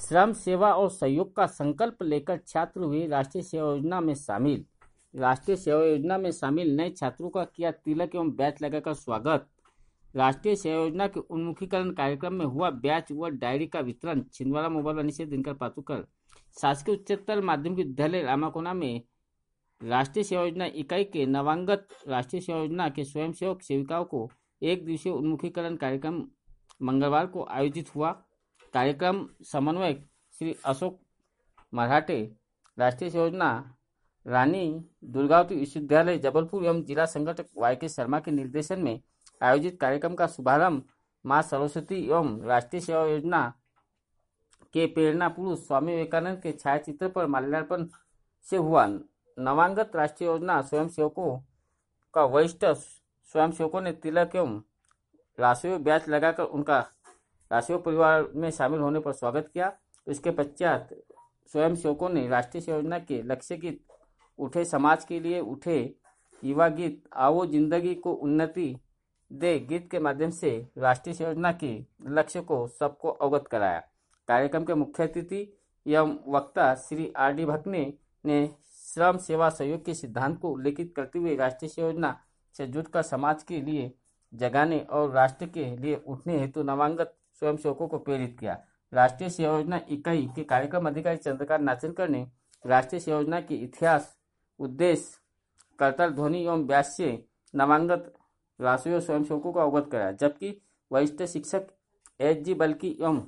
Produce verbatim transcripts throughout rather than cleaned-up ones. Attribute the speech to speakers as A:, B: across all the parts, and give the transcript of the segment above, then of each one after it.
A: श्रम सेवा और सहयोग का संकल्प लेकर छात्र हुए राष्ट्रीय सेवा योजना में शामिल। राष्ट्रीय सेवा योजना में शामिल नए छात्रों का किया तिलक एवं बैच लगाकर स्वागत। राष्ट्रीय सेवा योजना के उन्मुखीकरण कार्यक्रम में हुआ बैच व डायरी का वितरण। छिंदवाड़ा मोबाइल वाणी से दिनकर पातुकर। शासकीय उच्चतर माध्यमिक विद्यालय रामाकोना में राष्ट्रीय सेवा योजना इकाई के नवांगत राष्ट्रीय सेवा योजना के स्वयंसेवक सेविकाओं को एक दिवसीय उन्मुखीकरण कार्यक्रम मंगलवार को आयोजित हुआ। कार्यक्रम समन्वयक श्री अशोक मराठे, राष्ट्रीय सेवा योजना रानी दुर्गावती विश्वविद्यालय जबलपुर एवं जिला संगठक वाई के शर्मा के निर्देशन में आयोजित कार्यक्रम का शुभारंभ मां सरस्वती एवं राष्ट्रीय सेवा योजना के प्रेरणा पुरुष स्वामी विवेकानंद के छायाचित्र पर माल्यार्पण से हुआ। नवांगत राष्ट्रीय योजना स्वयंसेवकों का वरिष्ठ स्वयंसेवकों ने तिलक एवं राष्ट्रीय बैच लगाकर उनका राष्ट्रीय परिवार में शामिल होने पर स्वागत किया। इसके पश्चात स्वयंसेवकों ने राष्ट्रीय सेवा योजना के लक्ष्य गीत उठे समाज के लिए उठे युवा गीत आओ जिंदगी को उन्नति दे गीत के माध्यम से राष्ट्रीय सेवा योजना के लक्ष्य को सबको अवगत कराया। कार्यक्रम के मुख्य अतिथि एवं वक्ता श्री आर डी भकने ने श्रम सेवा सहयोग के सिद्धांत को उल्लेखित करते हुए राष्ट्रीय सेवा योजना से जुटकर समाज के लिए जगाने और राष्ट्र के लिए उठने हेतु नवांगत स्वयंसेवकों को प्रेरित किया। राष्ट्रीय सेवा योजना इकाई के कार्यक्रम अधिकारी चंद्रकांत नाचनकर ने राष्ट्रीय सेवा योजना के इतिहास, उद्देश्य, कर्तव्य ध्वनि एवं व्यास से नवांगत राष्ट्रीय स्वयंसेवकों को अवगत कराया, जबकि वरिष्ठ शिक्षक एच जी बल्कि एवं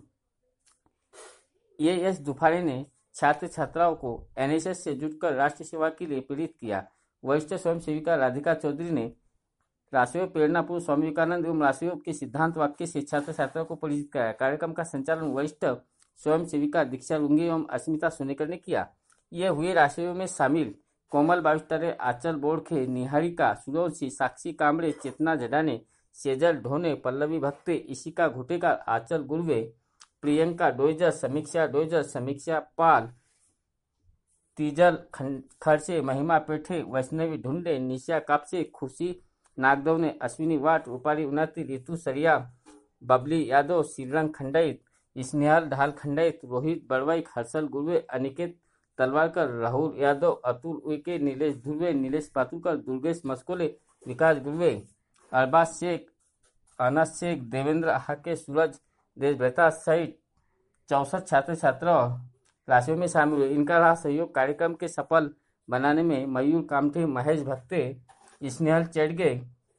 A: ए एस दुफारे ने छात्र छात्राओं को एन एस एस से जुटकर राष्ट्र सेवा के लिए प्रेरित किया। वरिष्ठ स्वयं सेविका राधिका चौधरी ने राष्ट्रीय प्रेरणा पुरुष स्वामी विवेकानंद एवं राष्ट्रीय के सिद्धांत वाक्य से छात्र छात्राओं को परिचित कराया। कार्यक्रम का संचालन वरिष्ठ स्वयं सेविका दीक्षा लुंगे एवं अस्मिता सोनेकर ने किया। ये हुए राष्ट्रीय में शामिल कोमल बाविस्तारे, आंचल बोड़खे, निहारिका सूर्यवंशी, साक्षी कामड़े, चेतना जडाने, सेजल ढोने, पल्लवी भक्ते, इशिका घुटेकर, आंचल गुर्वे, प्रियंका डोइजर, समीक्षा डोइजर, समीक्षा पाल, तीजल खड़से, महिमा पेठे, वैष्णवी ढूंढे, निशा कापसे, खुशी नागदवने, अश्विनी वाट, रूपाली उन्नति, रितु सरिया, बबली यादव, श्रीरंग खंडित, स्नेहल ढाल खंडित, रोहित बड़वाई, हर्षल गुर्वे, अनिकेत तलवारकर, राहुल यादव, अतुल उइके, नीलेश धुर्वे, नीलेश पातुकर, दुर्गेश मस्कोले, विकास गुर्वे, अरबाज शेख, अनस शेख, देवेंद्र हाके, सूरज देशभ्रता सहित चौसठ छात्र छात्रा राशियों में शामिल हुए। इनका रहा सहयोग कार्यक्रम के सफल बनाने में मयूर कामठे, महेश भक्ते, स्नेहल चेड़गे,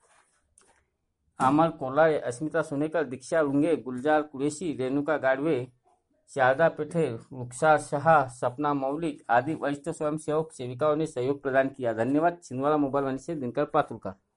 A: अमर कोलारे, अस्मिता सोनेकर, दीक्षा लुंगे, गुलजार कुरेशी, रेणुका गाड़वे, शारदा पेठे, रुखसार शाह, सपना मौलिक आदि वरिष्ठ स्वयंसेवक सेविकाओं ने सहयोग प्रदान किया। धन्यवाद। छिंदवाड़ा मोबाइल वाणी से दिनकर पातुरकर।